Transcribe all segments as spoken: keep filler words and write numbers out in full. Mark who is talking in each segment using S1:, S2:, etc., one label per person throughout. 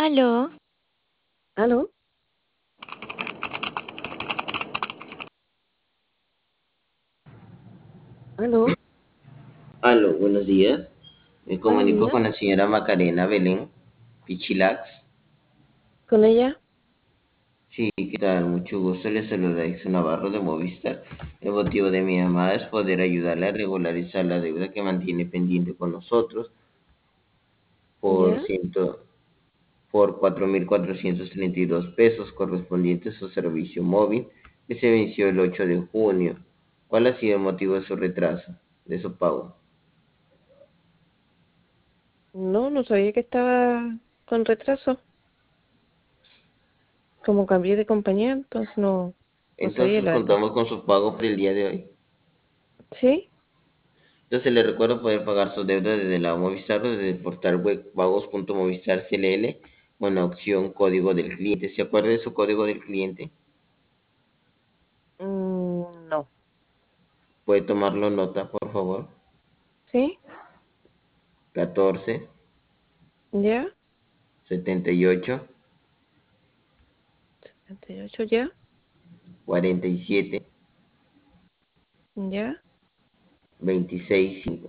S1: Aló,
S2: ¿Aló? ¿Aló?
S3: Aló, buenos días. Me
S2: Buenos
S3: comunico con la
S2: días.
S3: señora Macarena Belén Pichilax.
S2: ¿Con ella?
S3: Sí, ¿qué tal? Mucho gusto. Le saluda Exo Navarro de Movistar. El motivo de mi llamada es poder ayudarle a regularizar la deuda que mantiene pendiente con nosotros por
S2: ¿Ya?
S3: ciento, por cuatro mil cuatrocientos treinta y dos pesos correspondientes a su servicio móvil que se venció el ocho de junio. ¿Cuál ha sido el motivo de su retraso, de su pago?
S2: No, no sabía que estaba con retraso. Como cambié de compañía, entonces no, no sabía
S3: Entonces
S2: la verdad.
S3: contamos con su pago por el día de hoy.
S2: ¿Sí?
S3: Entonces le recuerdo poder pagar su deuda desde la Movistar o desde el portal web pagos punto movistar punto c l l con la opción código del cliente. ¿Se acuerda de su código del cliente?
S2: Mm, no.
S3: Puede tomarlo nota, por favor.
S2: ¿Sí?
S3: catorce,
S2: ¿Ya?
S3: setenta y ocho,
S2: setenta y ocho, ¿ya?
S3: cuarenta y siete,
S2: ¿Ya?
S3: veintiséis, cinco.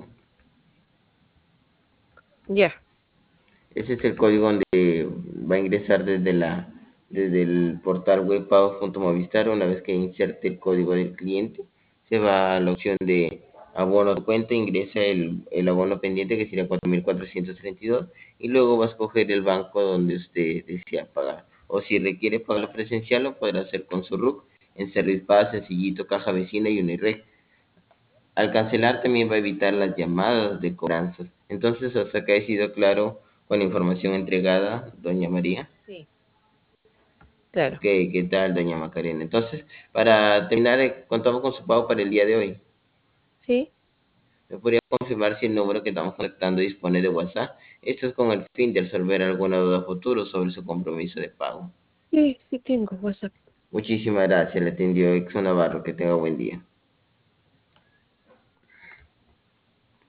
S2: ¿Ya?
S3: Ese es el código donde va a ingresar desde la desde el portal web pagos punto movistar. Una vez que inserte el código del cliente, se va a la opción de abono a tu cuenta, ingresa el, el abono pendiente que sería cuatro mil cuatrocientos treinta y dos y luego va a escoger el banco donde usted desea pagar. O si requiere pagar presencial, lo podrá hacer con su R U C en Servipaz, Sencillito, Caja Vecina y Unirec. Al cancelar también va a evitar las llamadas de cobranzas. Entonces, hasta que ha sido claro con la información entregada, doña María.
S2: Sí. Claro.
S3: Ok, ¿qué tal, doña Macarena? Entonces, para terminar, eh, contamos con su pago para el día de hoy.
S2: ¿Sí?
S3: ¿Me podría confirmar si el número que estamos conectando dispone de WhatsApp? Esto es con el fin de resolver alguna duda futuro sobre su compromiso de pago.
S2: Sí, sí tengo WhatsApp.
S3: Muchísimas gracias, le atendió Exo Navarro. Que tenga buen día.